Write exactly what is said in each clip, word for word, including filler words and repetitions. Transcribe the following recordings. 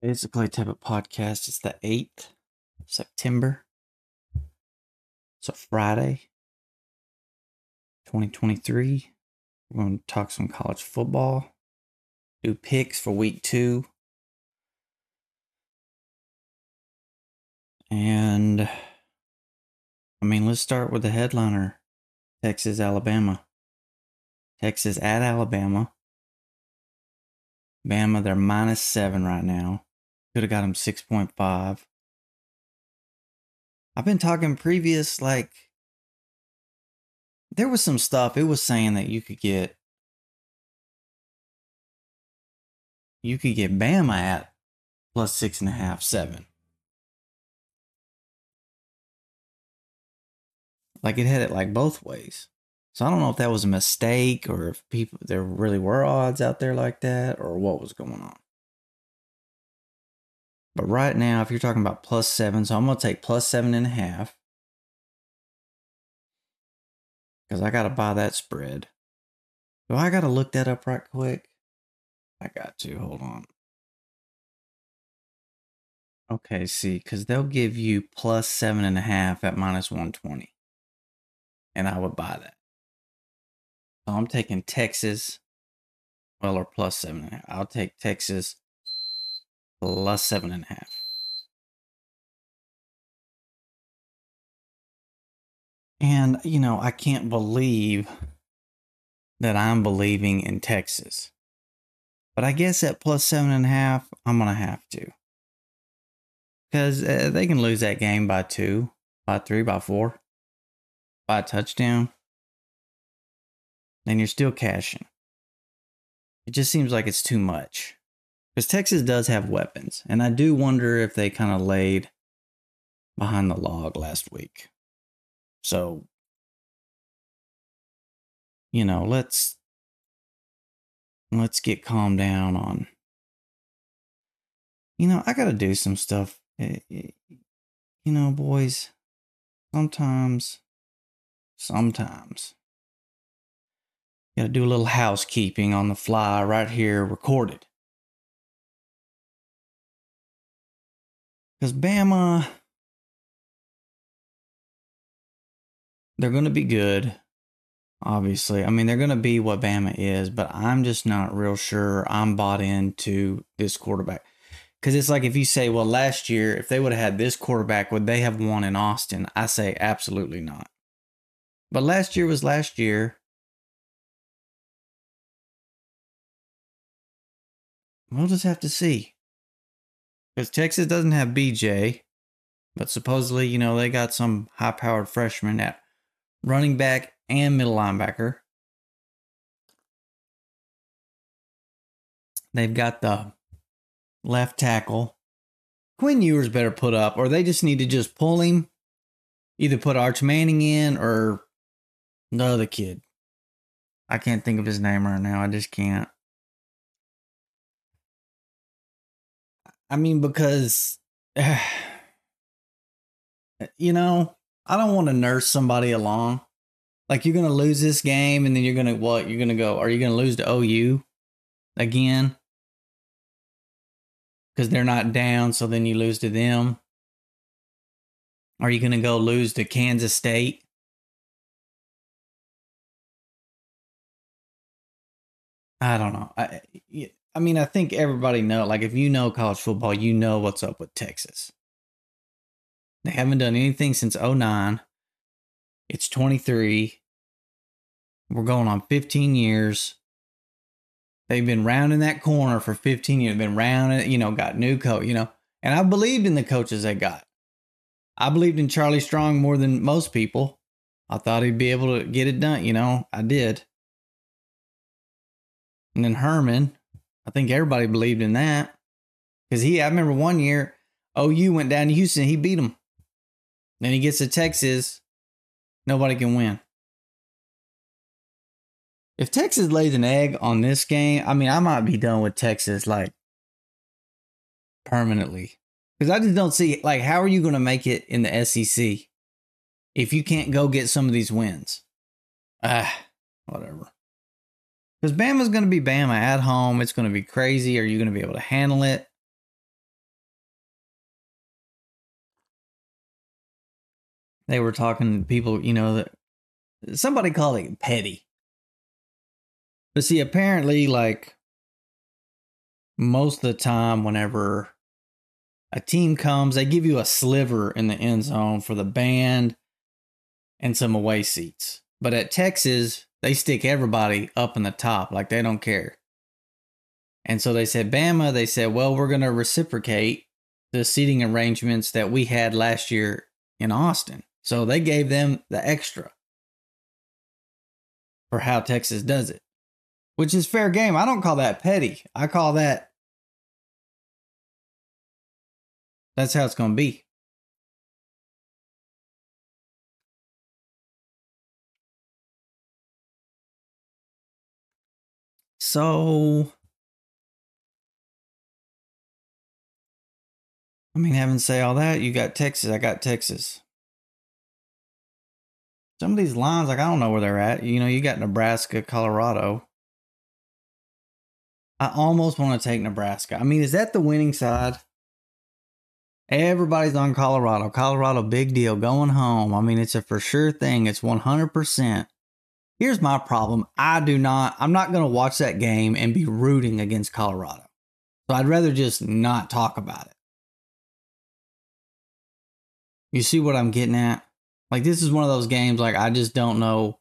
It's the Clay Tippett podcast. It's the eighth of September. It's a Friday, twenty twenty-three. We're going to talk some college football, do picks for week two. And, I mean, let's start with the headliner, Texas, Alabama. Texas at Alabama. Bama, they're minus seven right now. Could have got them six point five. I've been talking previous, like, there was some stuff. It was saying that you could get, you could get Bama at plus six and a half, seven. Like, it had it like both ways. So I don't know if that was a mistake or if people, there really were odds out there like that or what was going on. But right now, if you're talking about plus seven, so I'm going to take plus seven and a half. Because I got to buy that spread. Do I got to look that up right quick? I got to. Hold on. Okay, see, because they'll give you plus seven and a half at minus one twenty. And I would buy that. So I'm taking Texas. Well, or plus seven and a half. I'll take Texas plus seven and a half. And, you know, I can't believe that I'm believing in Texas. But I guess at plus seven and a half, I'm going to have to. Because uh, they can lose that game by two, by three, by four, by a touchdown. And you're still cashing. It just seems like it's too much. Because Texas does have weapons. And I do wonder if they kind of laid behind the log last week. So, you know, let's let's get calmed down on, you know, I got to do some stuff. You know, boys, sometimes, sometimes, you got to do a little housekeeping on the fly right here, recorded. Because Bama, they're going to be good, obviously. I mean, they're going to be what Bama is, but I'm just not real sure I'm bought into this quarterback. Because it's like if you say, well, last year, if they would have had this quarterback, would they have won in Austin? I say absolutely not. But last year was last year. We'll just have to see. Because Texas doesn't have B J. But supposedly, you know, they got some high-powered freshman at running back and middle linebacker. They've got the left tackle. Quinn Ewers better put up, or they just need to just pull him. Either put Arch Manning in or the other kid. I can't think of his name right now. I just can't. I mean, because, you know, I don't want to nurse somebody along. Like, you're going to lose this game, and then you're going to, what? You're going to go, are you going to lose to O U again? Because they're not down, so then you lose to them. Are you going to go lose to Kansas State? I don't know. I, I mean, I think everybody know. Like, if you know college football, you know what's up with Texas. They haven't done anything since oh nine. It's twenty-three. We're going on fifteen years. They've been rounding that corner for fifteen years. Been rounding, you know, got new coach, you know. And I believed in the coaches they got. I believed in Charlie Strong more than most people. I thought he'd be able to get it done, you know. I did. And then Herman, I think everybody believed in that. Because he, I remember one year, O U went down to Houston, he beat them. Then he gets to Texas, nobody can win. If Texas lays an egg on this game, I mean, I might be done with Texas, like, permanently. Because I just don't see, like, how are you going to make it in the S E C if you can't go get some of these wins? Ah, whatever. Because Bama's going to be Bama at home. It's going to be crazy. Are you going to be able to handle it? They were talking to people, you know, that somebody called it petty. But see, apparently, like most of the time, whenever a team comes, they give you a sliver in the end zone for the band and some away seats. But at Texas, they stick everybody up in the top, like they don't care. And so they said, Bama, they said, well, we're going to reciprocate the seating arrangements that we had last year in Austin. So they gave them the extra for how Texas does it, which is fair game. I don't call that petty. I call that, that's how it's going to be. So, I mean, having to say all that, you got Texas. I got Texas. Some of these lines, like, I don't know where they're at. You know, you got Nebraska, Colorado. I almost want to take Nebraska. I mean, is that the winning side? Everybody's on Colorado. Colorado, big deal, going home. I mean, it's a for sure thing. It's one hundred percent. Here's my problem. I do not, I'm not going to watch that game and be rooting against Colorado. So I'd rather just not talk about it. You see what I'm getting at? Like, this is one of those games, like, I just don't know.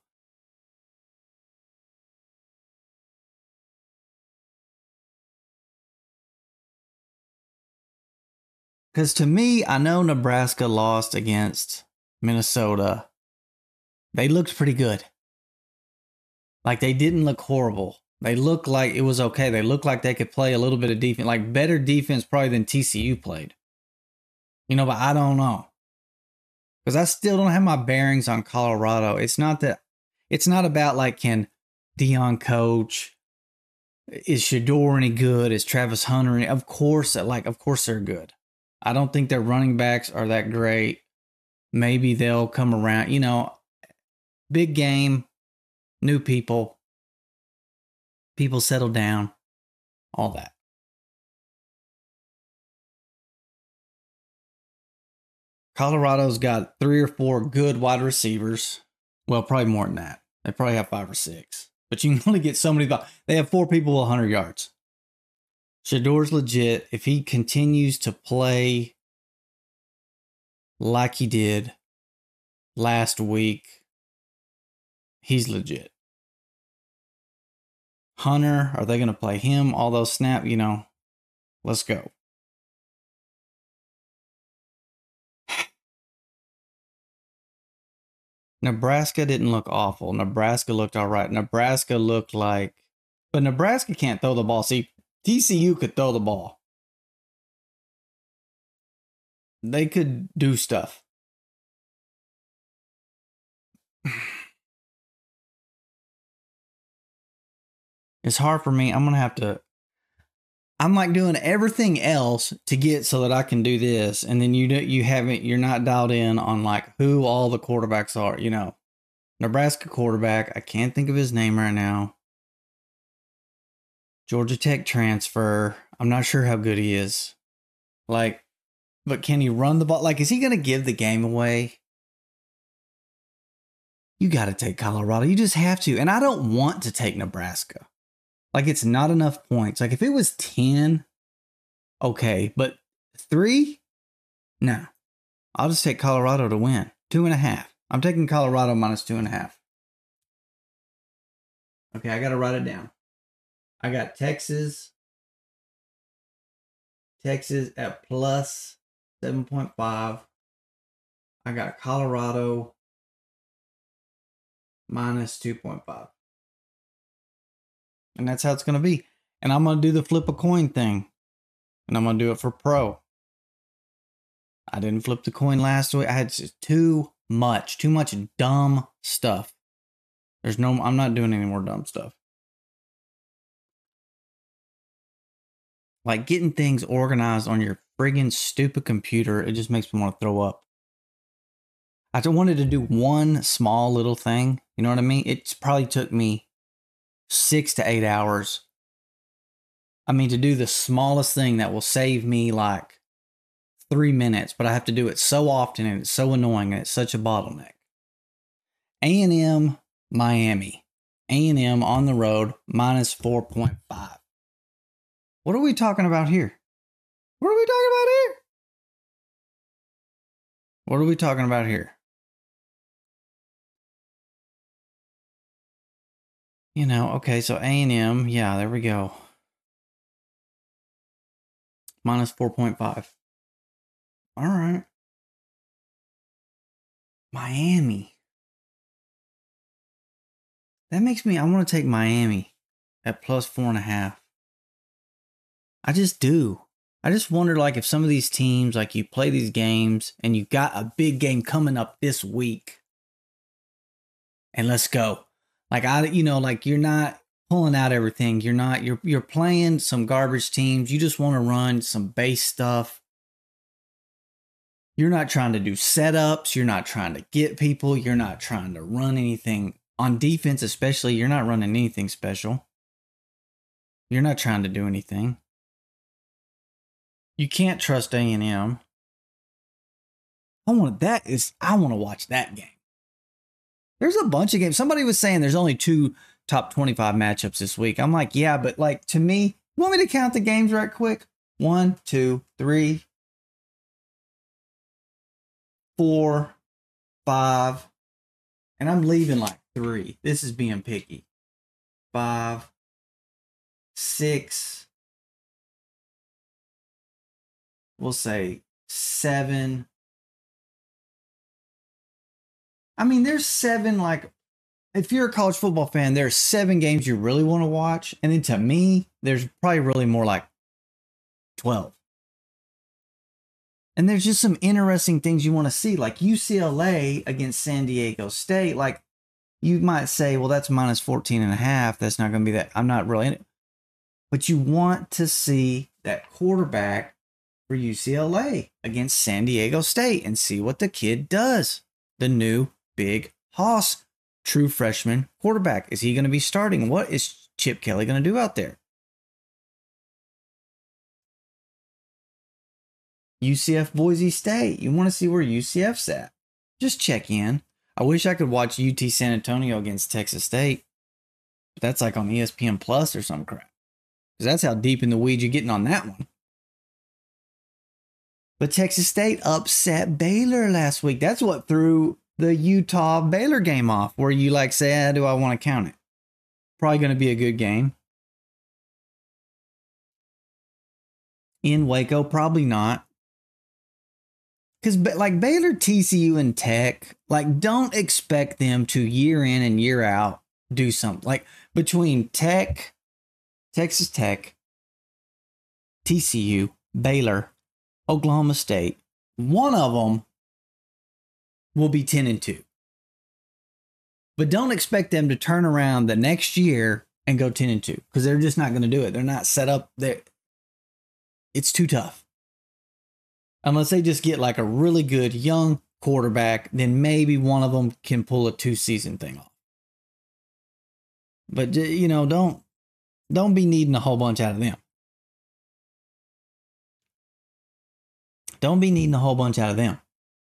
Because to me, I know Nebraska lost against Minnesota. They looked pretty good. Like, they didn't look horrible. They looked like it was okay. They looked like they could play a little bit of defense, like better defense probably than T C U played. You know, but I don't know. Because I still don't have my bearings on Colorado. It's not that, it's not about like, can Deion coach? Is Shedeur any good? Is Travis Hunter any? Of course, like, of course they're good. I don't think their running backs are that great. Maybe they'll come around. You know, big game, new people, people settle down, all that. Colorado's got three or four good wide receivers. Well, probably more than that. They probably have five or six. But you can only get so many. They have four people with one hundred yards. Shedeur's legit. If he continues to play like he did last week, he's legit. Hunter, are they going to play him? All those snap, you know, let's go. Nebraska didn't look awful. Nebraska looked all right. Nebraska looked like, but Nebraska can't throw the ball. See, T C U could throw the ball. They could do stuff. It's hard for me. I'm going to have to, I'm like doing everything else to get so that I can do this. And then you do, you haven't, you're not dialed in on like who all the quarterbacks are, you know. Nebraska quarterback, I can't think of his name right now. Georgia Tech transfer. I'm not sure how good he is. Like, but can he run the ball? Like, is he going to give the game away? You got to take Colorado. You just have to. And I don't want to take Nebraska. Like, it's not enough points. Like, if it was ten, okay. But three? No. I'll just take Colorado to win. Two and a half. I'm taking Colorado minus two and a half. Okay, I got to write it down. I got Texas. Texas at plus seven point five. I got Colorado minus two point five. And that's how it's going to be. And I'm going to do the flip a coin thing. And I'm going to do it for pro. I didn't flip the coin last week. I had too much, too much dumb stuff. There's no, I'm not doing any more dumb stuff. Like getting things organized on your friggin' stupid computer, it just makes me want to throw up. I just wanted to do one small little thing. You know what I mean? It probably took me six to eight hours. I mean, to do the smallest thing that will save me like three minutes, but I have to do it so often and it's so annoying and it's such a bottleneck. A and M, Miami. A and M on the road, minus four point five. What are we talking about here? What are we talking about here? What are we talking about here? You know, okay, so A and M, yeah, there we go. Minus four point five. All right. Miami. That makes me, I want to take Miami at plus four and a half. I just do. I just wonder, like, if some of these teams, like, you play these games and you got a big game coming up this week. And let's go. Like, I, you know, like, you're not pulling out everything. You're not, you're, you're playing some garbage teams. You just want to run some base stuff. You're not trying to do setups. You're not trying to get people. You're not trying to run anything on defense, especially. You're not running anything special. You're not trying to do anything. You can't trust A and M. I want that is I want to watch that game. There's a bunch of games. Somebody was saying there's only two top twenty-five matchups this week. I'm like, yeah, but like to me, you want me to count the games right quick? One, two, three, four, five, and I'm leaving like three. This is being picky. Five, six. We'll say seven. I mean, there's seven, like, if you're a college football fan, there's seven games you really want to watch. And then to me, there's probably really more like twelve. And there's just some interesting things you want to see, like U C L A against San Diego State. Like, you might say, well, that's minus fourteen and a half. That's not going to be that. I'm not really in it. But you want to see that quarterback for U C L A against San Diego State and see what the kid does. The new big hoss, true freshman quarterback. Is he going to be starting? What is Chip Kelly going to do out there? U C F Boise State. You want to see where U C F's at. Just check in. I wish I could watch U T San Antonio against Texas State. But that's like on E S P N Plus or some crap. Because that's how deep in the weeds you're getting on that one. But Texas State upset Baylor last week. That's what threw the Utah-Baylor game off, where you like say, ah, do I want to count it? Probably going to be a good game. In Waco, probably not. Because like Baylor, T C U, and Tech, like don't expect them to year in and year out do something. Like between Tech, Texas Tech, T C U, Baylor, Oklahoma State, one of them will be ten and two. But don't expect them to turn around the next year and go ten and two, because they're just not going to do it. They're not set up there. It's too tough. Unless they just get like a really good young quarterback, then maybe one of them can pull a two season thing off. But you know, don't don't be needing a whole bunch out of them. Don't be needing a whole bunch out of them.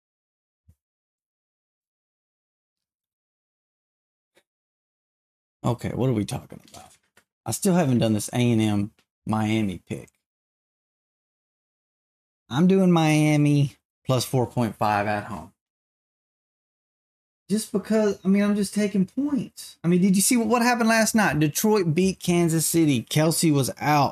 Okay, what are we talking about? I still haven't done this A and M Miami pick. I'm doing Miami plus four point five at home. Just because, I mean, I'm just taking points. I mean, did you see what, what happened last night? Detroit beat Kansas City. Kelsey was out.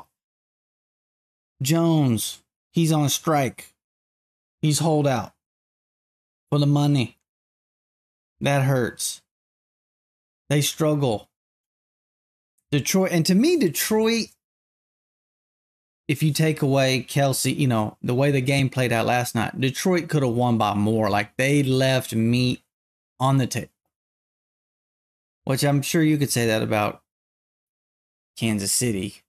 Jones, he's on strike. He's holed out for the money. That hurts. They struggle. Detroit, and to me, Detroit, if you take away Kelsey, you know, the way the game played out last night, Detroit could have won by more. Like they left meat on the table. Which I'm sure you could say that about Kansas City.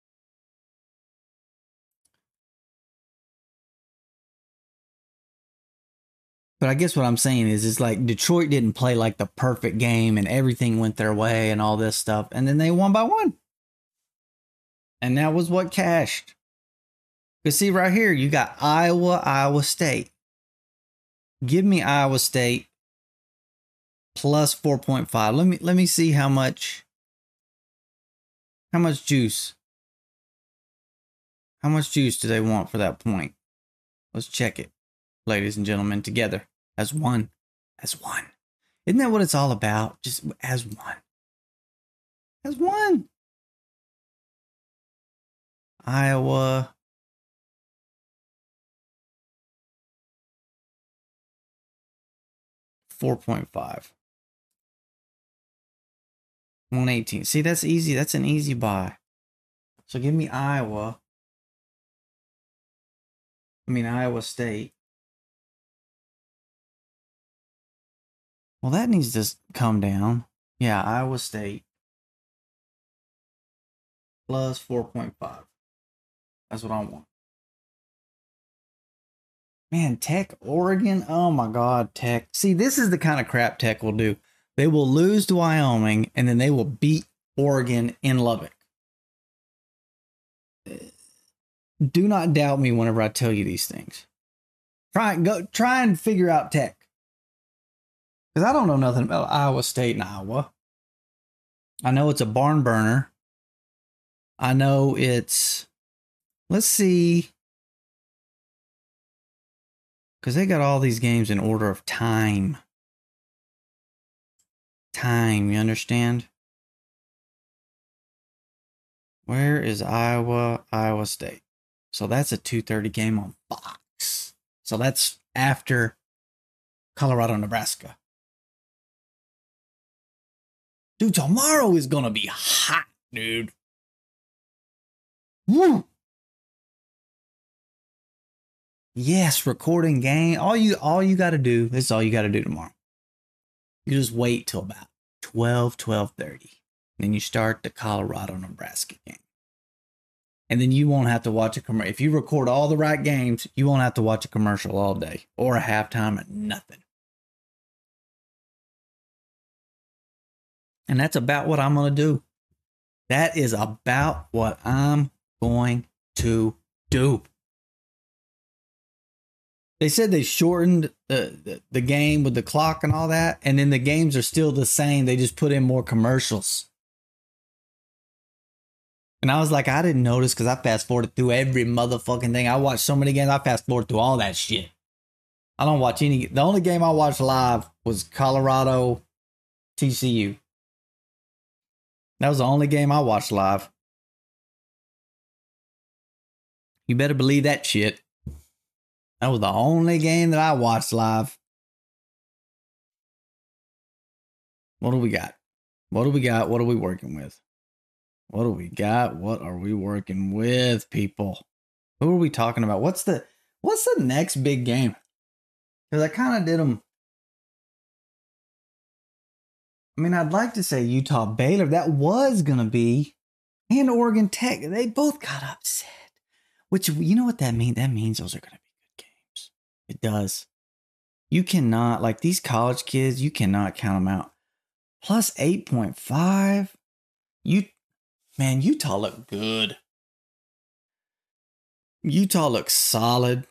But I guess what I'm saying is, is like Detroit didn't play like the perfect game and everything went their way and all this stuff. And then they won by one. And that was what cashed. But see right here, you got Iowa, Iowa State. Give me Iowa State plus four point five. Let me let me see how much how much juice. How much juice do they want for that point? Let's check it, ladies and gentlemen, together as one. As one. Isn't that what it's all about? Just as one. As one. Iowa. four point five. one eighteen. See, that's easy. That's an easy buy. So give me Iowa. I mean, Iowa State. Well, that needs to come down. Yeah, Iowa State. Plus four point five. That's what I want. Man, Tech, Oregon. Oh my God, Tech. See, this is the kind of crap Tech will do. They will lose to Wyoming, and then they will beat Oregon in Lubbock. Do not doubt me whenever I tell you these things. Try and go. Try and figure out Tech, because I don't know nothing about Iowa State and Iowa. I know it's a barn burner. I know it's. Let's see. Because they got all these games in order of time. Time, you understand? Where is Iowa, Iowa State? So that's a two thirty game on Fox. So that's after Colorado, Nebraska. Dude, tomorrow is going to be hot, dude. Woo! Yes, recording game. All you all you got to do, this is all you got to do tomorrow. You just wait till about twelve, twelve thirty. Then you start the Colorado, Nebraska game. And then you won't have to watch a commercial. If you record all the right games, you won't have to watch a commercial all day or a halftime and nothing. And that's about what I'm going to do. That is about what I'm going to do. They said they shortened the, the, the game with the clock and all that, and then the games are still the same. They just put in more commercials. And I was like, I didn't notice because I fast forwarded through every motherfucking thing. I watched so many games, I fast forwarded through all that shit. I don't watch any. The only game I watched live was Colorado T C U. That was the only game I watched live. You better believe that shit. That was the only game that I watched live. What do we got? What do we got? What are we working with? What do we got? What are we working with, people? Who are we talking about? What's the what's the next big game? Because I kind of did them. I mean, I'd like to say Utah Baylor. That was going to be. And Oregon Tech. They both got upset. Which, you know what that means? That means those are going to be good games. It does. You cannot, like these college kids, you cannot count them out. Plus eight point five. You, man, Utah looked good. Utah looks solid.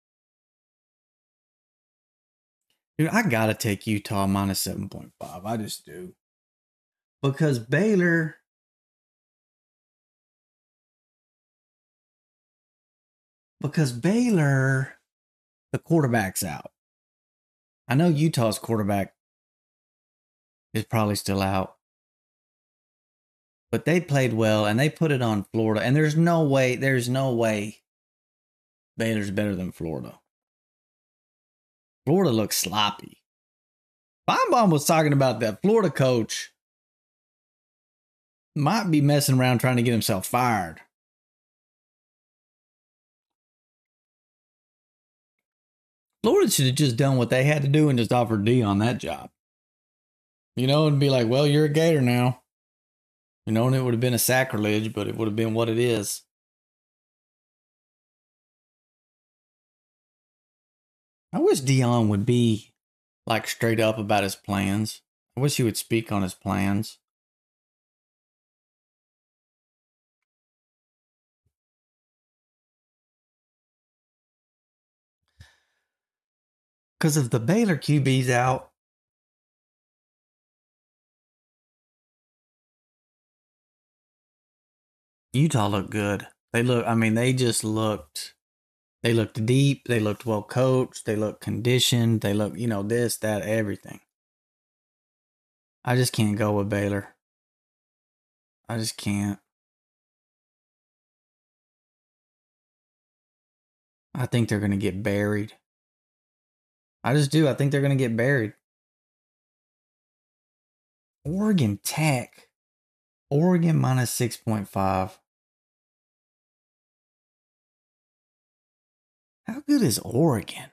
Dude, I got to take Utah minus seven point five. I just do. Because Baylor... Because Baylor, the quarterback's out. I know Utah's quarterback is probably still out. But they played well, and they put it on Florida. And there's no way, there's no way Baylor's better than Florida. Florida looks sloppy. Feinbaum was talking about that Florida coach might be messing around trying to get himself fired. Florida should have just done what they had to do and just offered Dion that job. You know, and be like, well, you're a Gator now. You know, and it would have been a sacrilege, but it would have been what it is. I wish Dion would be like straight up about his plans. I wish he would speak on his plans. Because if the Baylor Q B's out, Utah looked good. They look. I mean, they just looked. They looked deep. They looked well coached. They looked conditioned. They look, you know, this, that, everything. I just can't go with Baylor. I just can't. I think they're going to get buried. I just do. I think they're going to get buried. Oregon Tech. Oregon minus six point five. How good is Oregon?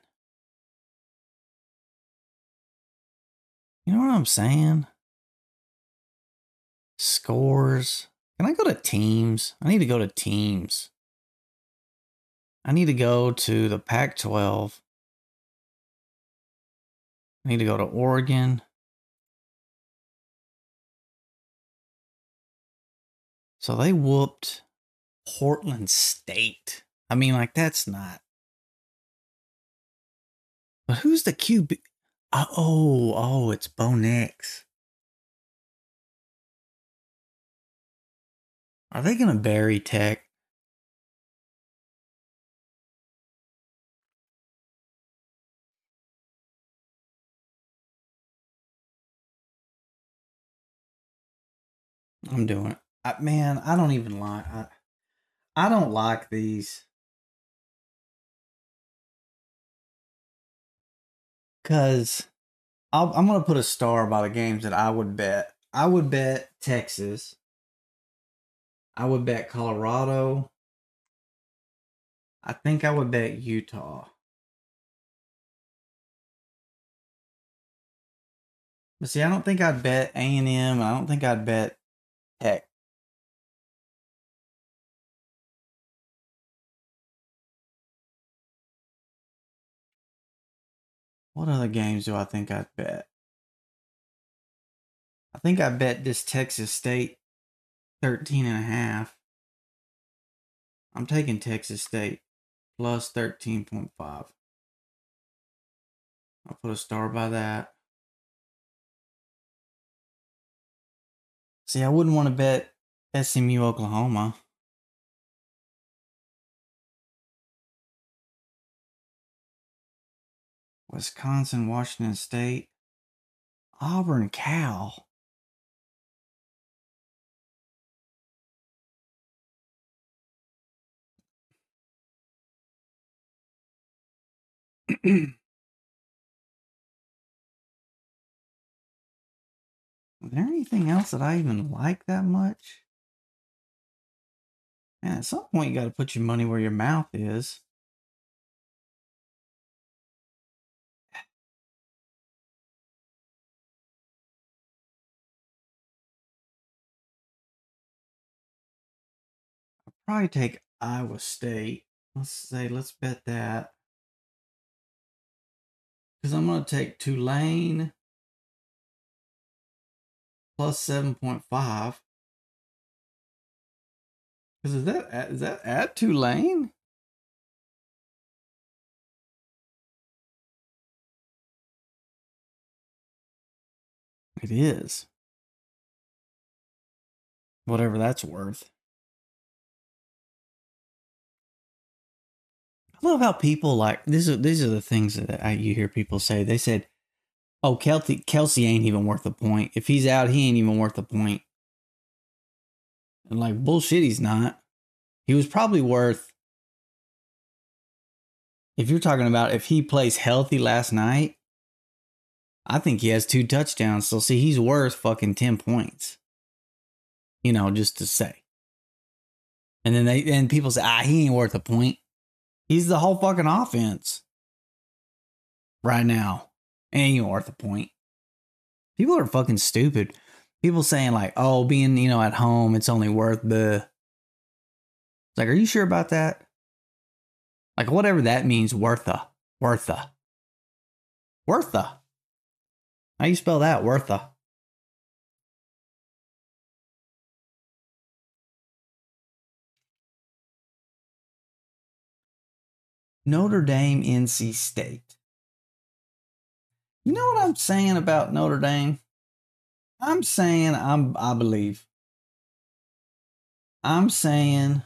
You know what I'm saying? Scores. Can I go to teams? I need to go to teams. I need to go to the Pac twelve. I need to go to Oregon. So they whooped Portland State. I mean, like, that's not. But who's the Q B? Oh, oh, it's Bo Nix. Are they going to bury Tech? I'm doing it. I, man, I don't even like. I, I don't like these. Because I'm going to put a star by the games that I would bet. I would bet Texas. I would bet Colorado. I think I would bet Utah. But see, I don't think I'd bet A and M. I don't think I'd bet Tech. What other games do I think I'd bet? I think I bet this Texas State thirteen and a half. I'm taking Texas State plus thirteen point five. I'll put a star by that. See, I wouldn't want to bet S M U Oklahoma. Wisconsin, Washington State. Auburn, Cal. Is there anything else that I even like that much? Man, at some point you got to put your money where your mouth is. I'll probably take Iowa State. Let's say, let's bet that. Because I'm going to take Tulane plus seven point five. Because is that, is that at Tulane? It is. Whatever that's worth. I love how people like these are these are the things that I, you hear people say. They said, "Oh, Kelce Kelce ain't even worth a point. If he's out, he ain't even worth a point." And like bullshit, he's not. He was probably worth. If you're talking about if he plays healthy last night, I think he has two touchdowns. So see, he's worth fucking ten points. You know, just to say. And then they and people say, ah, he ain't worth a point. He's the whole fucking offense right now. Ain't worth a point. People are fucking stupid. People saying like, oh, being, you know, at home, it's only worth the. It's like, are you sure about that? Like, whatever that means, worth a. Worth a. Worth a. How you spell that? Worth a. Notre Dame, N C State. You know what I'm saying about Notre Dame? I'm saying I'm I believe. I'm saying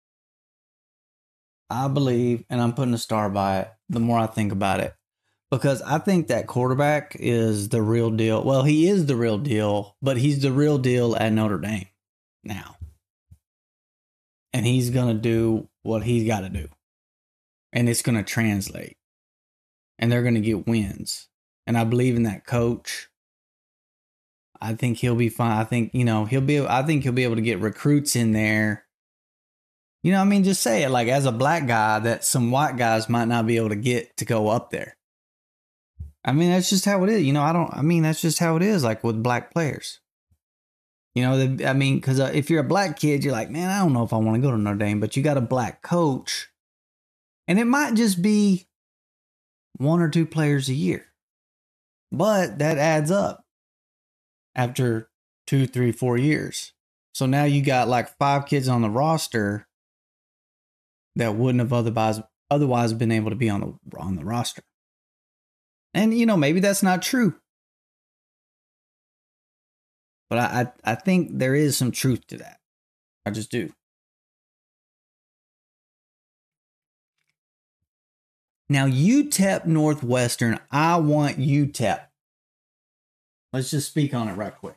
I believe, and I'm putting a star by it the more I think about it. Because I think that quarterback is the real deal. Well, he is the real deal, but he's the real deal at Notre Dame now. And he's going to do what he's got to do. And it's going to translate. And they're going to get wins. And I believe in that coach. I think he'll be fine. I think, you know, he'll be, I think he'll be able to get recruits in there. You know, I mean, just say it like as a black guy that some white guys might not be able to get to go up there. I mean, that's just how it is. You know, I don't, I mean, that's just how it is, like with black players. You know, the, I mean, because uh, if you're a black kid, you're like, man, I don't know if I want to go to Notre Dame, but you got a black coach. And it might just be one or two players a year. But that adds up after two, three, four years. So now you got like five kids on the roster that wouldn't have otherwise otherwise been able to be on the on the roster. And, you know, maybe that's not true. But I, I, I think there is some truth to that. I just do. Now, U T E P Northwestern, I want U T E P. Let's just speak on it right quick.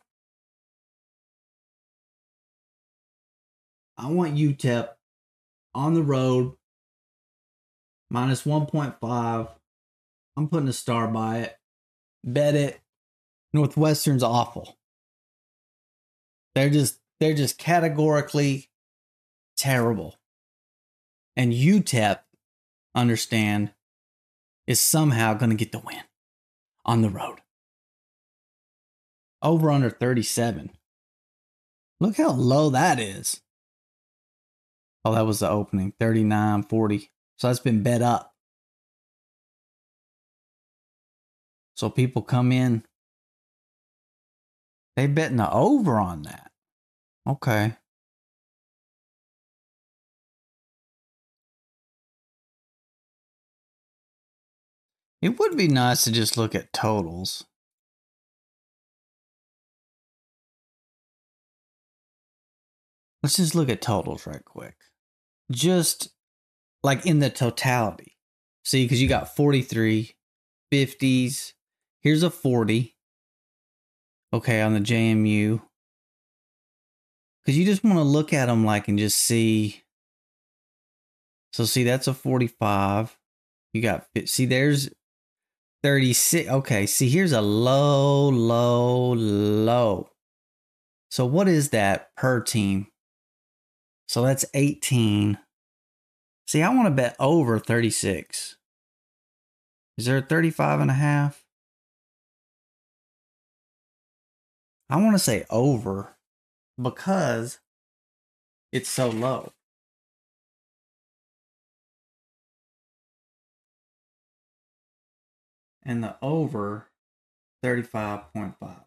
I want U T E P on the road, minus one point five. I'm putting a star by it. Bet it. Northwestern's awful. They're just they're just categorically terrible. And U T E P, understand, is somehow going to get the win on the road. Over under thirty-seven. Look how low that is. Oh, that was the opening. thirty-nine forty. So that's been bet up. So people come in. They betting the over on that. Okay. It would be nice to just look at totals. Let's just look at totals right quick. Just like in the totality. See, because you got forty-three, fifties. Here's a forty. Okay, on the J M U. Because you just want to look at them like and just see. So see, that's a forty-five. You got, see, there's thirty-six. Okay, see, here's a low, low, low. So what is that per team? So that's eighteen. See, I want to bet over thirty-six. Is there a thirty-five and a half? I want to say over because it's so low. And the over thirty-five point five.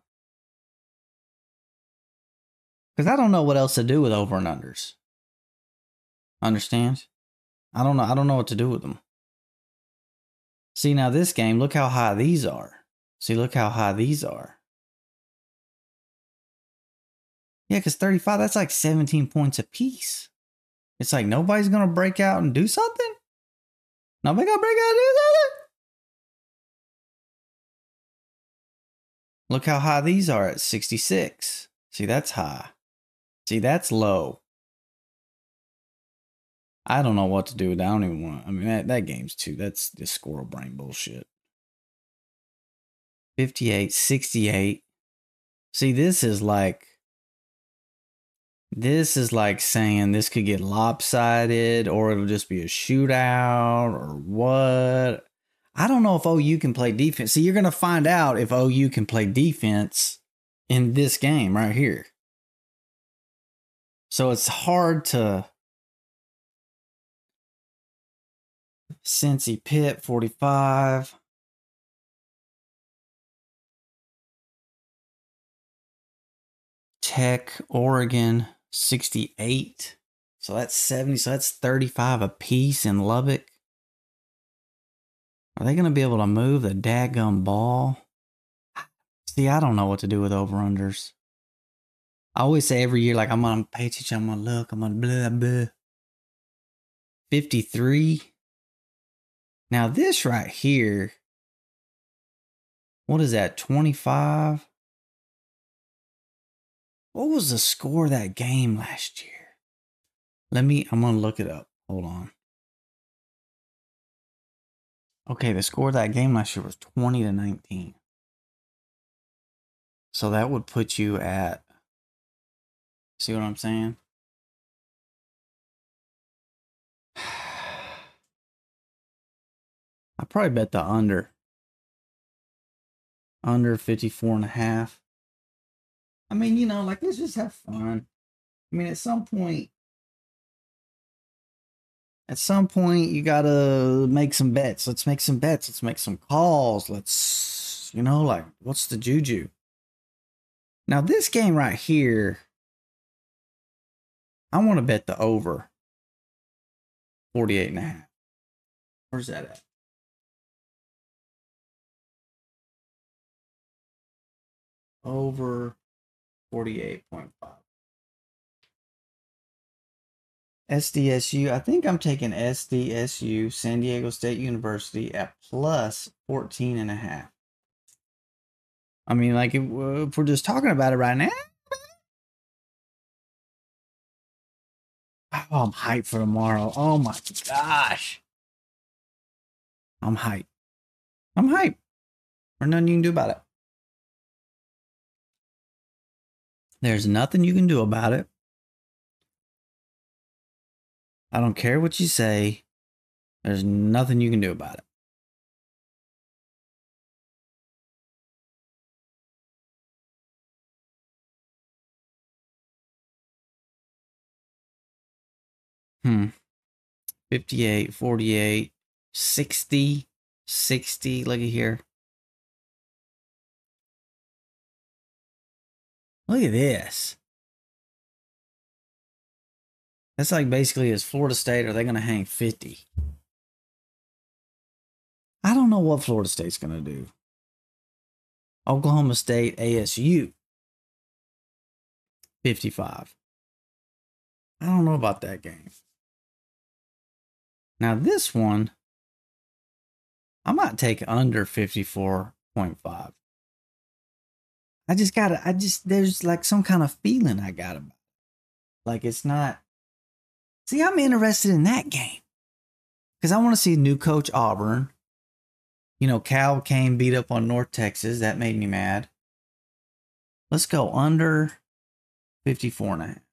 Because I don't know what else to do with over and unders. Understand? I don't know. I don't know what to do with them. See, now this game, look how high these are. See, look how high these are. Yeah, because thirty-five, that's like seventeen points a piece. It's like nobody's going to break out and do something? Nobody going to break out and do something? Look how high these are at sixty-six. See, that's high. See, that's low. I don't know what to do with that. I don't even want to. I mean, that, that game's too. That's just squirrel brain bullshit. fifty-eight, sixty-eight. See, this is like. This is like saying this could get lopsided or it'll just be a shootout or what. I don't know if O U can play defense. See, you're going to find out if O U can play defense in this game right here. So it's hard to. Cincy Pitt, forty-five. Tech, Oregon, sixty-eight. So that's seventy. So that's thirty-five apiece in Lubbock. Are they going to be able to move the daggum ball? See, I don't know what to do with over-unders. I always say every year, like, I'm going to pay attention, I'm going to look, I'm going to blah, blah. fifty-three. Now, this right here, what is that, twenty-five? What was the score of that game last year? Let me, I'm going to look it up. Hold on. Okay, the score of that game last year was twenty to nineteen. So that would put you at, see what I'm saying? I probably bet the under. Under fifty-four and a half. I mean, you know, like, let's just have fun. I mean, at some point, at some point, you gotta make some bets. Let's make some bets. Let's make some calls. Let's, you know, like, what's the juju? Now, this game right here, I want to bet the over forty-eight and a half. Where's that at? Over forty-eight point five. S D S U. I think I'm taking S D S U, San Diego State University, at plus fourteen and a half. I mean, like, if, if we're just talking about it right now. Oh, I'm hyped for tomorrow. Oh my gosh. I'm hyped. I'm hyped. There's nothing you can do about it. There's nothing you can do about it. I don't care what you say. There's nothing you can do about it. Hmm. fifty-eight, forty-eight, sixty, sixty. Look at here. Look at this. That's like basically, is Florida State, are they going to hang fifty? I don't know what Florida State's going to do. Oklahoma State, A S U, fifty-five. I don't know about that game. Now this one, I might take under fifty-four point five. I just gotta, I just, there's like some kind of feeling I got about it. Like, it's not, see, I'm interested in that game. Because I want to see new coach Auburn. You know, Cal came beat up on North Texas. That made me mad. Let's go under fifty-four and a half.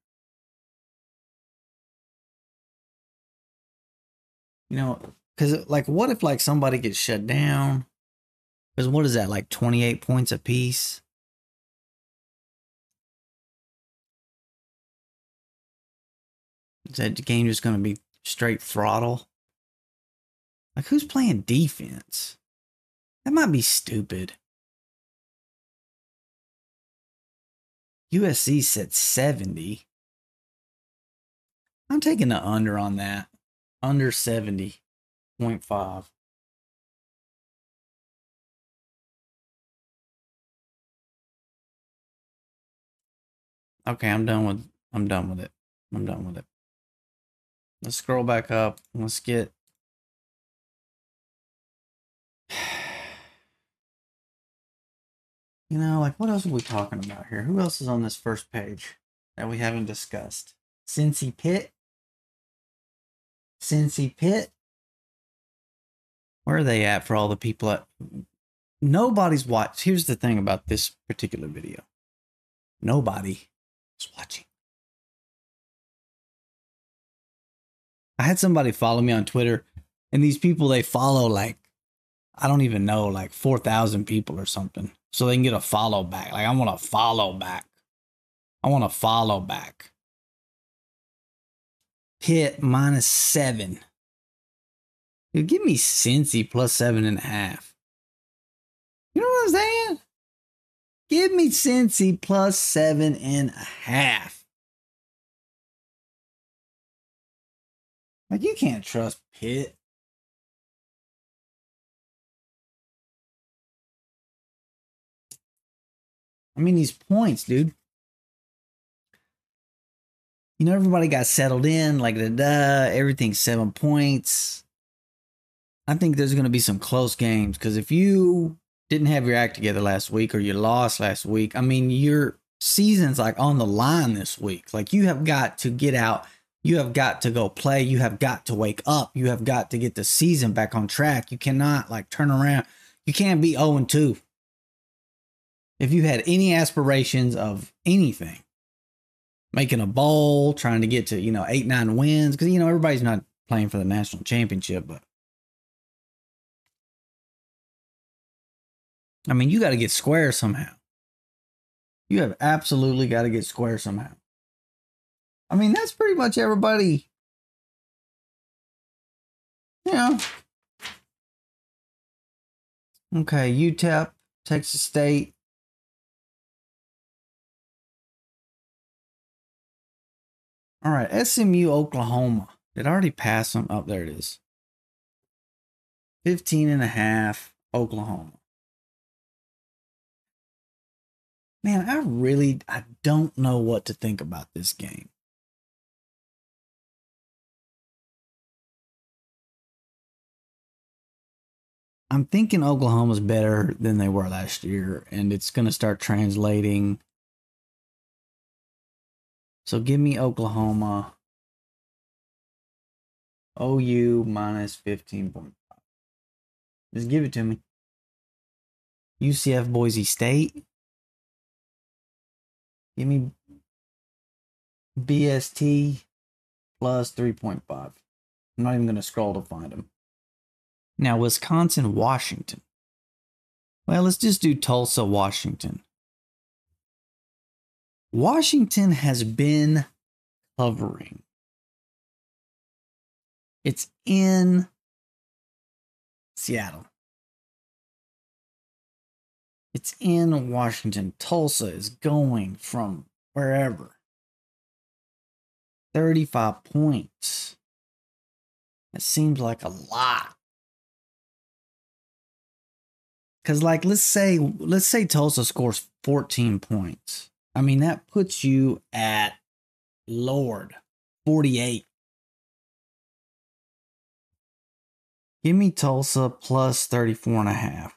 You know, because, like, what if, like, somebody gets shut down? Because what is that, like twenty-eight points apiece? Is that game just going to be straight throttle? Like, who's playing defense? That might be stupid. U S C said seventy. I'm taking the under on that. Under seventy point five. Okay, I'm done with I'm done with it. I'm done with it. Let's scroll back up. Let's get You know, like, what else are we talking about here? Who else is on this first page that we haven't discussed? Cincy Pitt? Cincy Pitt? Where are they at for all the people that nobody's watched? Here's the thing about this particular video. Nobody is watching. I had somebody follow me on Twitter, and these people, they follow, like, I don't even know, like four thousand people or something. So they can get a follow back. Like, I want to follow back. I want to follow back. Pitt minus seven. Dude, give me Cincy plus seven and a half. You know what I'm saying? Give me Cincy plus seven and a half. Like, you can't trust Pitt. I mean, these points, dude. You know, everybody got settled in, like da da. Everything's seven points. I think there's going to be some close games because if you didn't have your act together last week or you lost last week, I mean, your season's like on the line this week. Like you have got to get out. You have got to go play. You have got to wake up. You have got to get the season back on track. You cannot like turn around. You can't be oh and two. If you had any aspirations of anything, making a bowl, trying to get to, you know, eight, nine wins, because, you know, everybody's not playing for the national championship, but I mean, you got to get square somehow. You have absolutely got to get square somehow. I mean, that's pretty much everybody. Yeah. Okay, U T E P, Texas State. All right, S M U, Oklahoma. Did I already pass them? Oh, there it is. fifteen and a half, Oklahoma. Man, I really, I don't know what to think about this game. I'm thinking Oklahoma's better than they were last year, and it's going to start translating. So give me Oklahoma. O U minus fifteen point five. Just give it to me. U C F, Boise State. Give me B S T plus three point five. I'm not even going to scroll to find them. Now, Wisconsin, Washington. Well, let's just do Tulsa, Washington. Washington has been covering. It's in Seattle. It's in Washington. Tulsa is going from wherever. thirty-five points. That seems like a lot. Because, like, let's say, let's say Tulsa scores fourteen points. I mean, that puts you at, Lord, forty-eight. Give me Tulsa plus thirty-four and a half.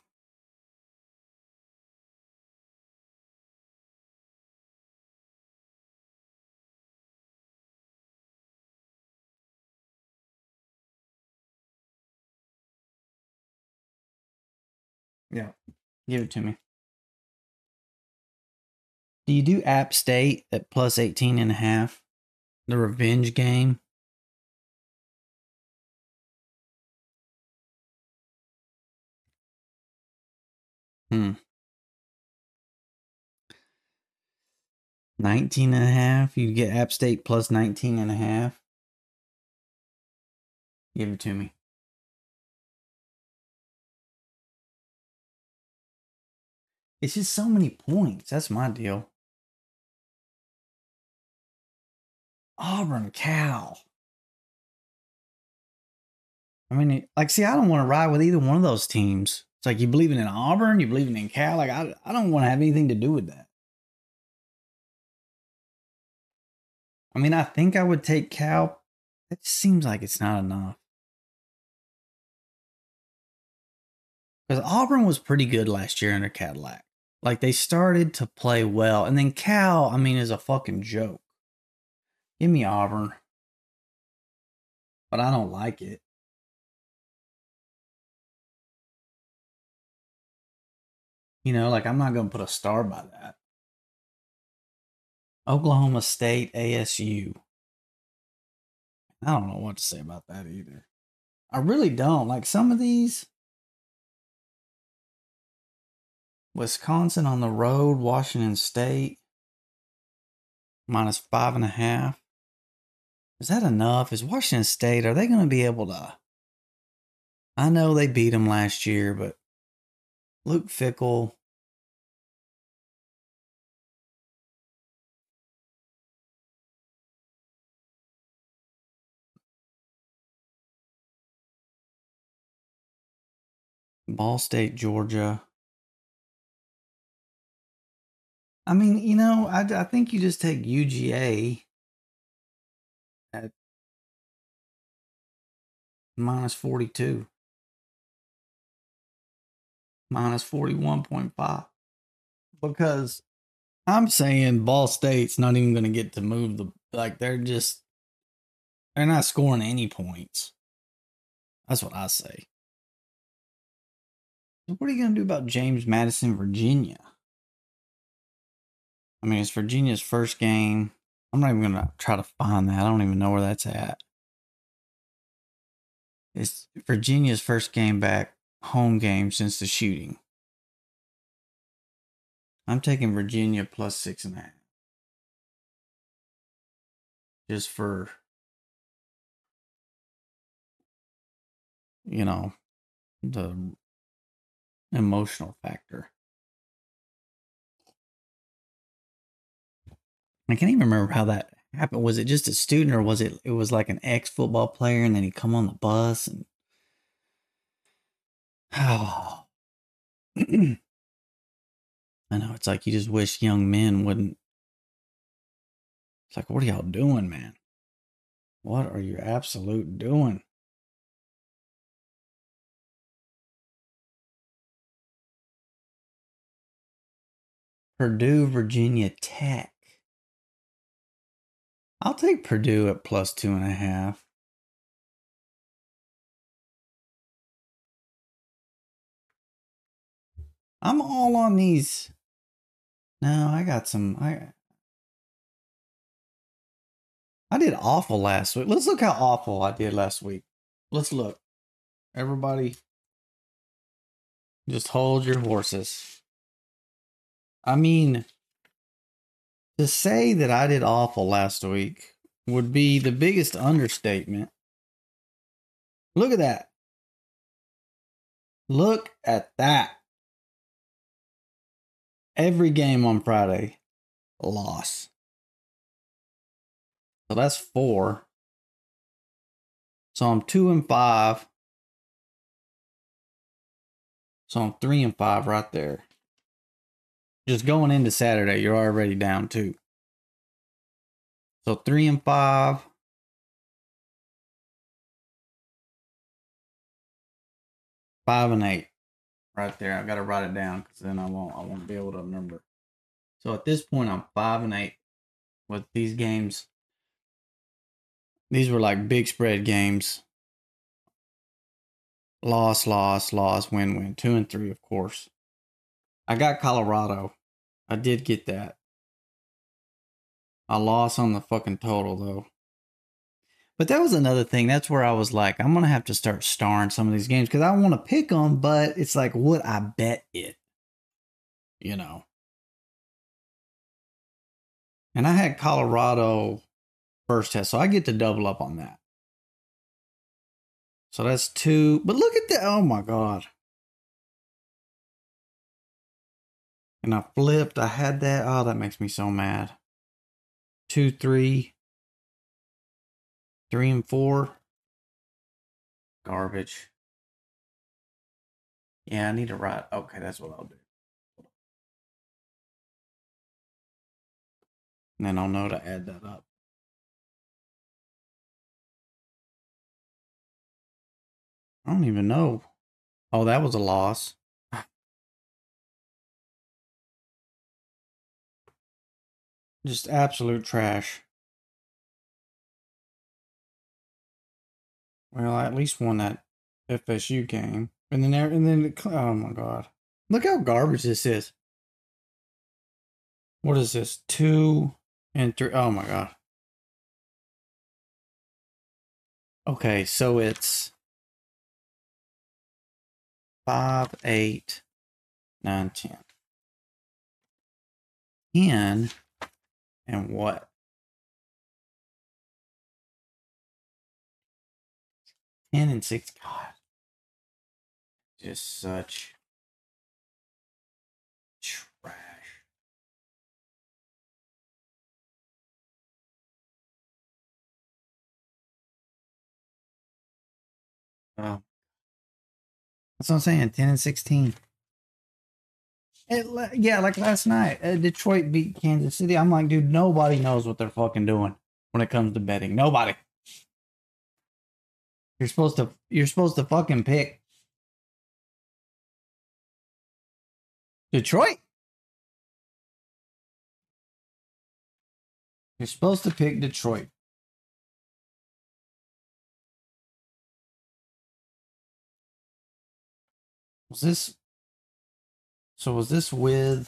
Yeah. Give it to me. Do you do App State at plus eighteen and a half? The revenge game? Hmm. nineteen and a half. You get App State plus nineteen and a half. Give it to me. It's just so many points. That's my deal. Auburn, Cal. I mean, like, see, I don't want to ride with either one of those teams. It's like you believing in Auburn, you believing in Cal. Like, I, I don't want to have anything to do with that. I mean, I think I would take Cal. It just seems like it's not enough. Because Auburn was pretty good last year under Cadillac. Like, they started to play well. And then Cal, I mean, is a fucking joke. Give me Auburn. But I don't like it. You know, like, I'm not going to put a star by that. Oklahoma State, A S U. I don't know what to say about that either. I really don't. Like, some of these. Wisconsin on the road, Washington State. Minus five and a half. Is that enough? Is Washington State, are they going to be able to? I know they beat them last year, but Luke Fickell. Ball State, Georgia. I mean, you know, I, I think you just take U G A at minus forty-two, minus forty-one point five. Because I'm saying Ball State's not even going to get to move the, like, they're just, they're not scoring any points. That's what I say. So what are you going to do about James Madison, Virginia? I mean, it's Virginia's first game. I'm not even going to try to find that. I don't even know where that's at. It's Virginia's first game back, home game since the shooting. I'm taking Virginia plus six and a half. Just for, you know, the emotional factor. I can't even remember how that happened. Was it just a student or was it it was like an ex football player and then he come on the bus and oh I know it's like you just wish young men wouldn't. It's like, what are y'all doing, man? What are you absolute doing? Purdue, Virginia Tech. I'll take Purdue at plus two and a half. I'm all on these. No, I got some. I I did awful last week. Let's look how awful I did last week. Let's look. Everybody, just hold your horses. I mean, to say that I did awful last week would be the biggest understatement. Look at that. Look at that. Every game on Friday, loss. So that's four. So I'm two and five. So I'm three and five right there. Just going into Saturday, you're already down two. So three and five. Five and eight. Right there. I gotta write it down because then I won't I won't be able to remember. So at this point I'm five and eight with these games. These were like big spread games. Loss, loss, loss, win, win. Two and three, of course. I got Colorado. I did get that. I lost on the fucking total though. But that was another thing. That's where I was like, I'm gonna have to start starring some of these games because I want to pick them, but it's like, would I bet it? You know. And I had Colorado first test, so I get to double up on that. So that's two. But look at that. Oh my God. And I flipped. I had that. Oh, that makes me so mad. Two, three, three, and four. Garbage. Yeah, I need to write. Okay, that's what I'll do. And then I'll know to add that up. I don't even know. Oh, that was a loss. Just absolute trash. Well, I at least won that F S U game. And then, and then, oh my God. Look how garbage this is. What is this? Two and three. Oh my God. Okay, so it's five, eight, nine, ten. ten and what? ten and six. God. Just such trash. Oh. That's what I'm saying. ten and sixteen. It, yeah, like last night, uh, Detroit beat Kansas City. I'm like, dude, nobody knows what they're fucking doing when it comes to betting. Nobody. You're supposed to. You're supposed to fucking pick Detroit. You're supposed to pick Detroit. Was this? So was this with?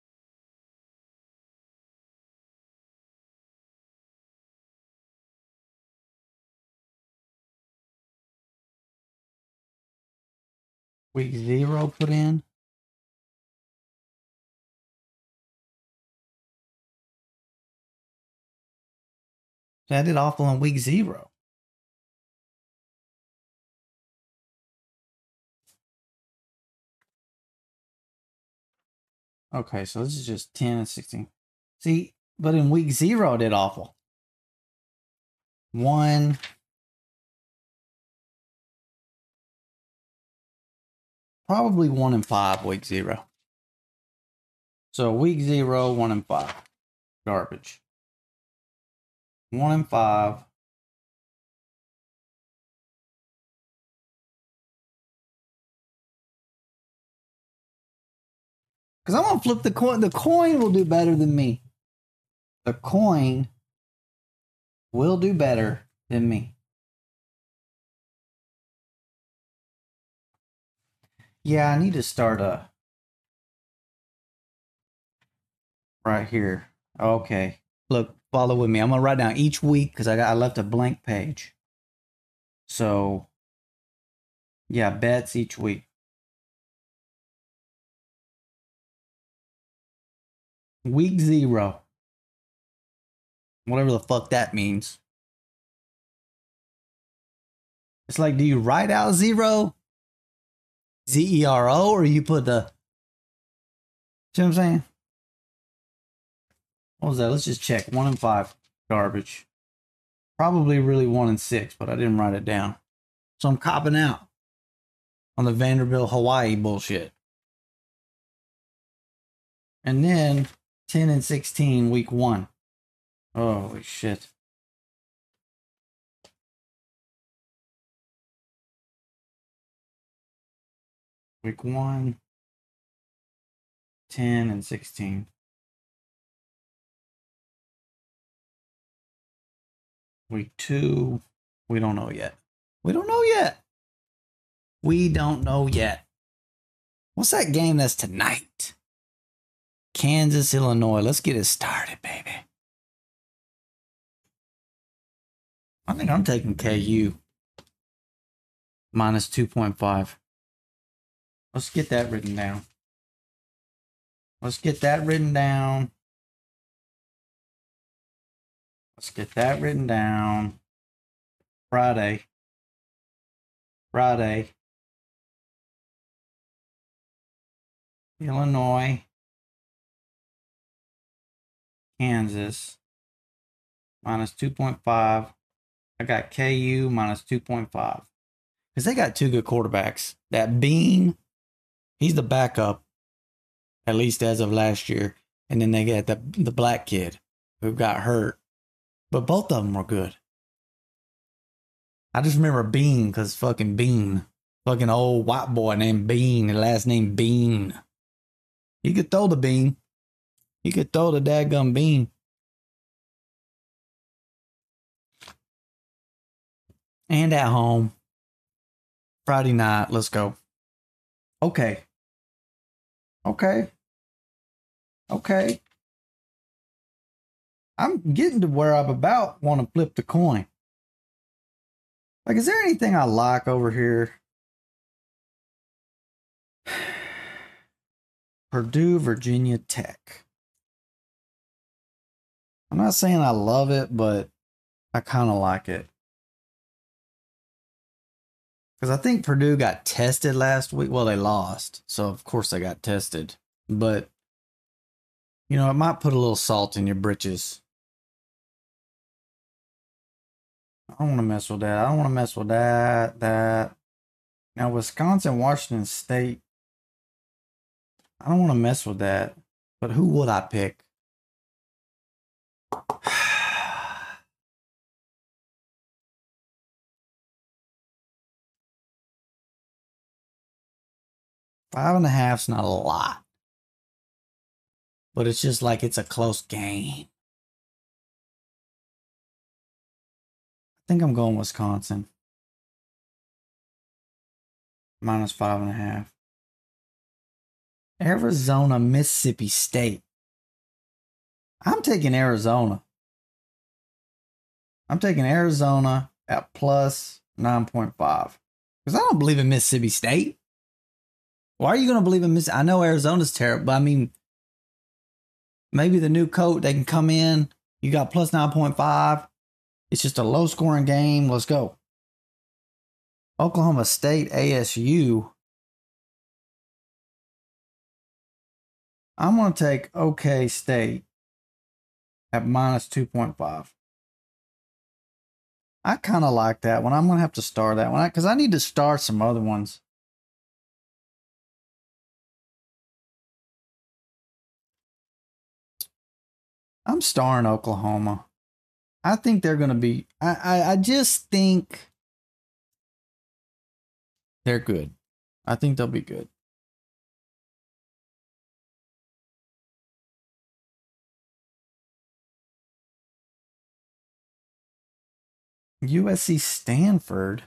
Week zero put in? That did awful in week zero. Okay, so this is just ten and sixteen. See, but in week zero it did awful. One. Probably one and five week zero. So week zero, one and five. Garbage. One and five. Because I'm going to flip the coin. The coin will do better than me. The coin will do better than me. Yeah, I need to start a. Right here. Okay. Look, follow with me. I'm going to write down each week because I, got, I left a blank page. So, yeah, bets each week. Week zero. Whatever the fuck that means. It's like, do you write out zero? Z E R O, or you put the. See what I'm saying? What was that? Let's just check. One and five. Garbage. Probably really one and six, but I didn't write it down. So I'm copping out on the Vanderbilt Hawaii bullshit. And then ten and sixteen week one. Holy shit. Week one, ten and sixteen. Week two, we don't know yet. We don't know yet. We don't know yet. What's that game that's tonight? Kansas, Illinois. Let's get it started, baby. I think I'm taking K U. Minus two point five. Let's get that written down. Let's get that written down. Let's get that written down. Friday. Friday. Illinois. Kansas. Minus two point five. I got K U minus two point five. Because they got two good quarterbacks. That Bean, he's the backup, at least as of last year. And then they got the, the black kid who got hurt. But both of them were good. I just remember Bean because fucking Bean. Fucking old white boy named Bean. His last name Bean. He could throw the bean. He could throw the dadgum bean. And at home. Friday night. Let's go. Okay. Okay. Okay. I'm getting to where I'm about want to flip the coin. Like, is there anything I like over here? Purdue, Virginia Tech. I'm not saying I love it, but I kind of like it. Because I think Purdue got tested last week. Well, they lost. So, of course, they got tested. But, you know, it might put a little salt in your britches. I don't want to mess with that. I don't want to mess with that, that. Now, Wisconsin, Washington State. I don't want to mess with that. But who would I pick? Five and a half's not a lot. But it's just like it's a close game. I think I'm going Wisconsin. Minus five and a half. Arizona, Mississippi State. I'm taking Arizona. I'm taking Arizona at plus nine point five. Because I don't believe in Mississippi State. Why are you going to believe in Mississippi? I know Arizona's terrible, but I mean, maybe the new coach, they can come in. You got plus nine point five. It's just a low scoring game. Let's go. Oklahoma State, A S U. I'm going to take OK State at minus two point five. I kind of like that one. I'm going to have to star that one because I need to star some other ones. I'm starring Oklahoma. I think they're going to be, I, I, I just think they're good. I think they'll be good. U S C Stanford.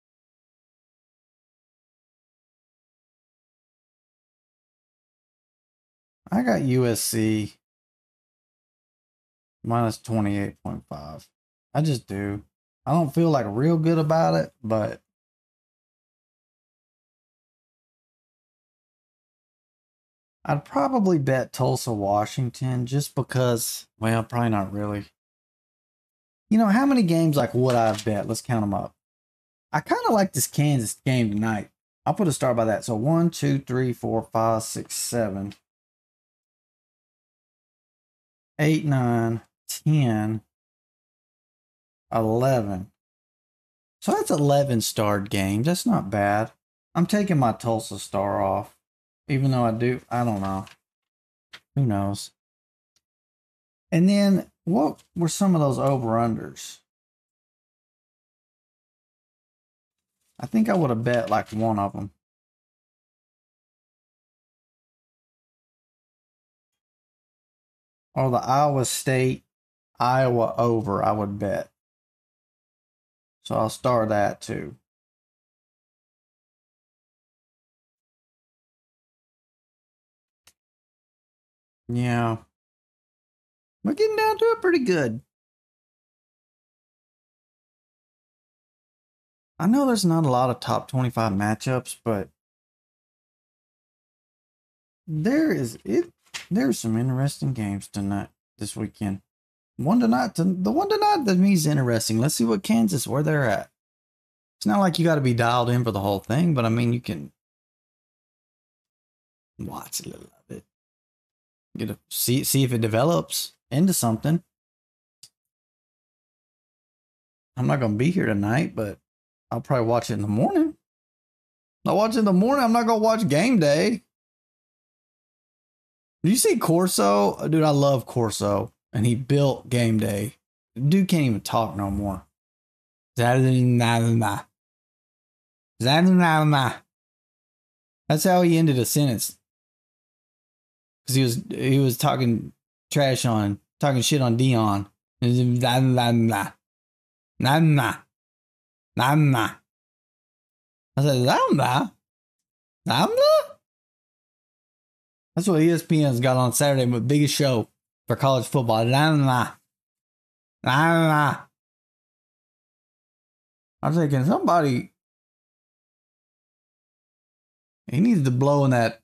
I got U S C minus twenty-eight point five. I just do. I don't feel like real good about it, but I'd probably bet Tulsa, Washington just because, well, probably not really. You know, how many games like would I have bet? Let's count them up. I kind of like this Kansas game tonight. I'll put a star by that. So one, two, three, four, five, six, seven, eight, nine, ten, eleven. So that's eleven starred games. That's not bad. I'm taking my Tulsa star off. Even though I do, I don't know. Who knows? And then what were some of those over-unders? I think I would have bet like one of them. Or the Iowa State, Iowa over, I would bet. So I'll star that too. Yeah. We're getting down to it pretty good. I know there's not a lot of top twenty-five matchups, but there is it. There's some interesting games tonight, this weekend. One tonight, to, the one tonight to me is interesting. Let's see what Kansas, where they're at. It's not like you got to be dialed in for the whole thing, but I mean, you can watch a little of it. Get to see see if it develops into something. I'm not gonna be here tonight, but I'll probably watch it in the morning. I'll watch it in the morning. I'm not gonna watch game day. Do you see Corso? Dude, I love Corso. And he built game day. Dude can't even talk no more. That's how he ended a sentence. Because he was he was talking trash on, talking shit on Dion. I said, Lambda? Lambda? That's what E S P N's got on Saturday, the biggest show for college football. Lambda. Lambda. I was thinking, somebody, he needs to blow in that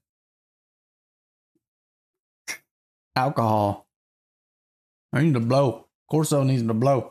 alcohol. I need to blow. Corso needs to blow.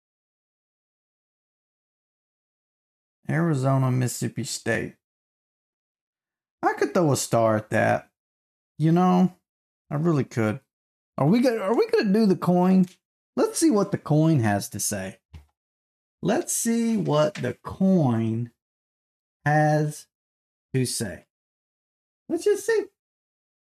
Arizona, Mississippi State. I could throw a star at that. You know, I really could. Are we gonna are we gonna do the coin? Let's see what the coin has to say. Let's see what the coin has to say. Let's just see.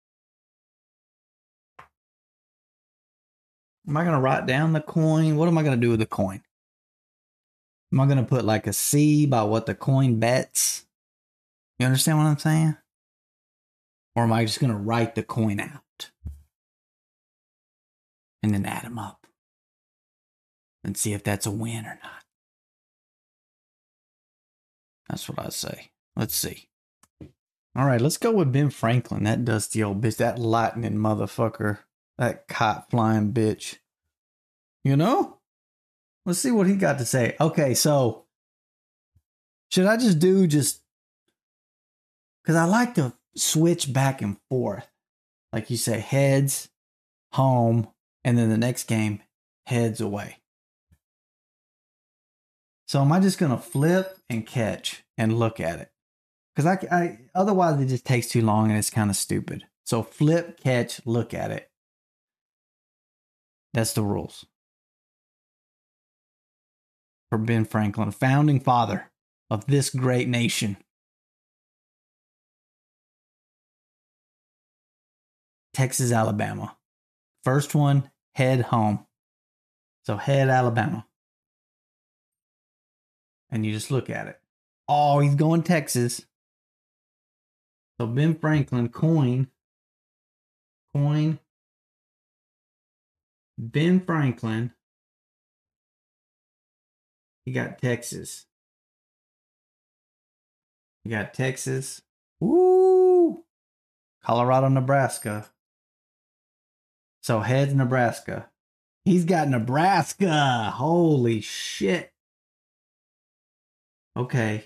Am I going to write down the coin? What am I going to do with the coin? Am I going to put like a C by what the coin bets? You understand what I'm saying? Or am I just going to write the coin out and then add them up and see if that's a win or not? That's what I say. Let's see. All right, let's go with Ben Franklin. That dusty old bitch. That lightning motherfucker. That kite flying bitch. You know? Let's see what he got to say. Okay, so should I just do just because I like to switch back and forth. Like you say, heads, home, and then the next game, heads away. So am I just going to flip and catch and look at it? Because I, I otherwise it just takes too long and it's kind of stupid. So flip, catch, look at it. That's the rules. For Ben Franklin, founding father of this great nation. Texas, Alabama. First one, head home. So head Alabama. And you just look at it. Oh, he's going Texas. So Ben Franklin, coin. Coin. Ben Franklin. He got Texas. You got Texas. Woo! Colorado, Nebraska. So heads Nebraska. He's got Nebraska. Holy shit. Okay.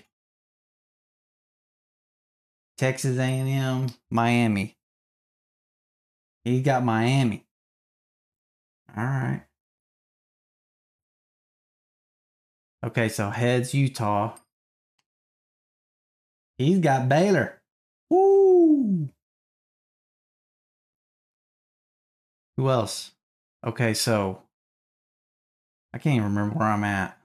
Texas A and M, Miami. He got Miami. All right. Okay, so heads Utah. He's got Baylor. Woo! Who else? Okay, so I can't even remember where I'm at.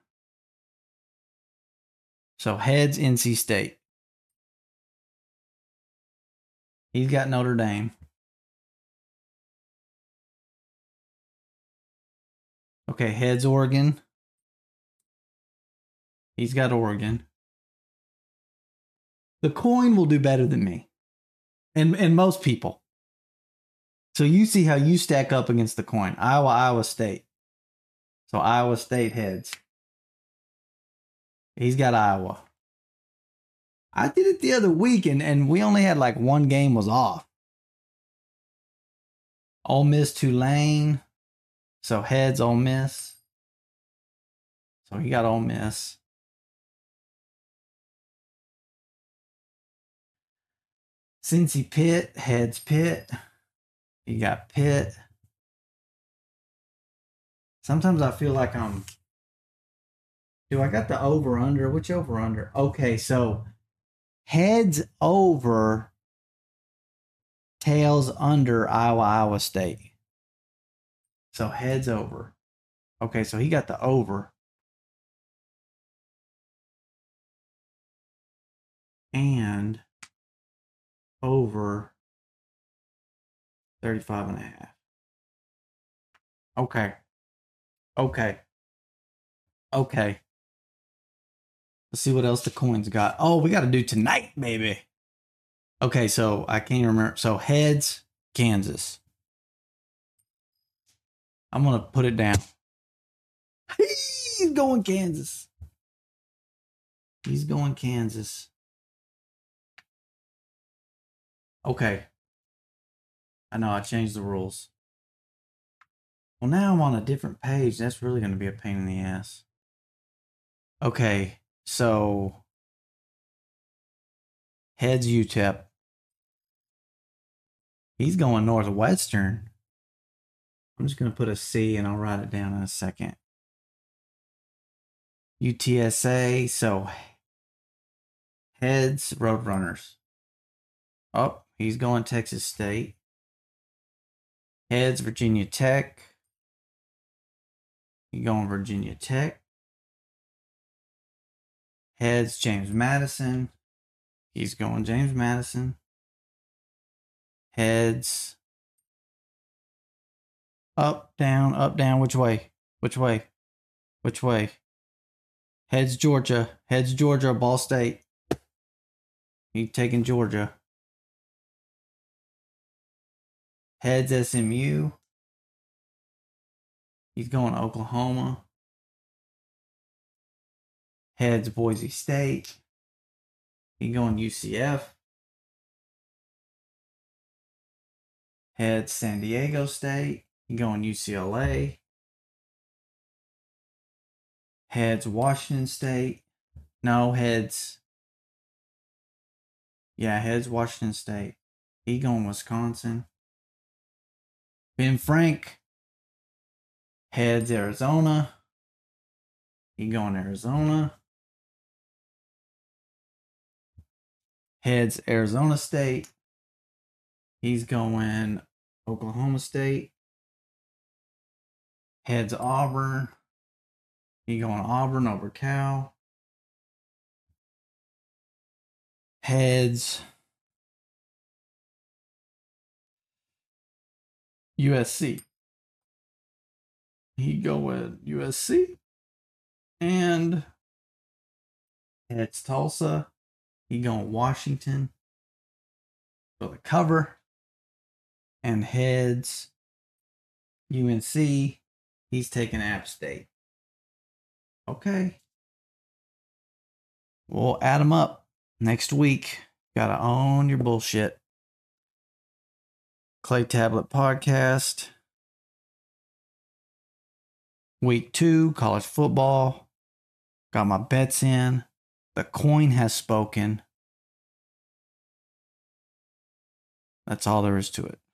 So heads N C State. He's got Notre Dame. Okay, heads Oregon. He's got Oregon. The coin will do better than me. And and most people. So you see how you stack up against the coin. Iowa, Iowa State. So Iowa State heads. He's got Iowa. I did it the other week and, and we only had like one game was off. Ole Miss, Tulane. So heads, Ole Miss. So he got Ole Miss. Cincy, Pitt, heads, Pitt. You got Pitt. Sometimes I feel like I'm. Do I got the over under? Which over under? Okay, so heads over, tails under Iowa, Iowa State. So heads over. Okay, so he got the over. And over thirty-five and a half. Okay. Okay. Okay. Let's see what else the coins got. Oh, we got to do tonight, baby. Okay, so I can't remember. So heads, Kansas. I'm going to put it down. He's going Kansas. He's going Kansas. Okay. I know I changed the rules. Well, now I'm on a different page. That's really going to be a pain in the ass. Okay, so heads U T E P. He's going Northwestern. I'm just going to put a C and I'll write it down in a second. U T S A, so heads, Roadrunners. Oh, he's going Texas State. Heads, Virginia Tech. He's going Virginia Tech. Heads, James Madison. He's going James Madison. Heads, Up, down, up, down. Which way? Which way? Which way? Heads Georgia. Heads Georgia. Ball State. He taking Georgia. Heads S M U. He's going to Oklahoma. Heads Boise State. He's going U C F. Heads San Diego State. He's going U C L A. Heads Washington State. No, heads. Yeah, heads Washington State. He going Wisconsin. Ben Frank. Heads Arizona. He going Arizona. Heads Arizona State. He's going Oklahoma State. Heads Auburn. He going Auburn over Cal. Heads U S C. He go with U S C. And heads Tulsa. He going Washington for the cover. And heads U N C. He's taking App State. Okay. We'll add them up next week. Gotta own your bullshit. Clay Tablet Podcast. Week two, college football. Got my bets in. The coin has spoken. That's all there is to it.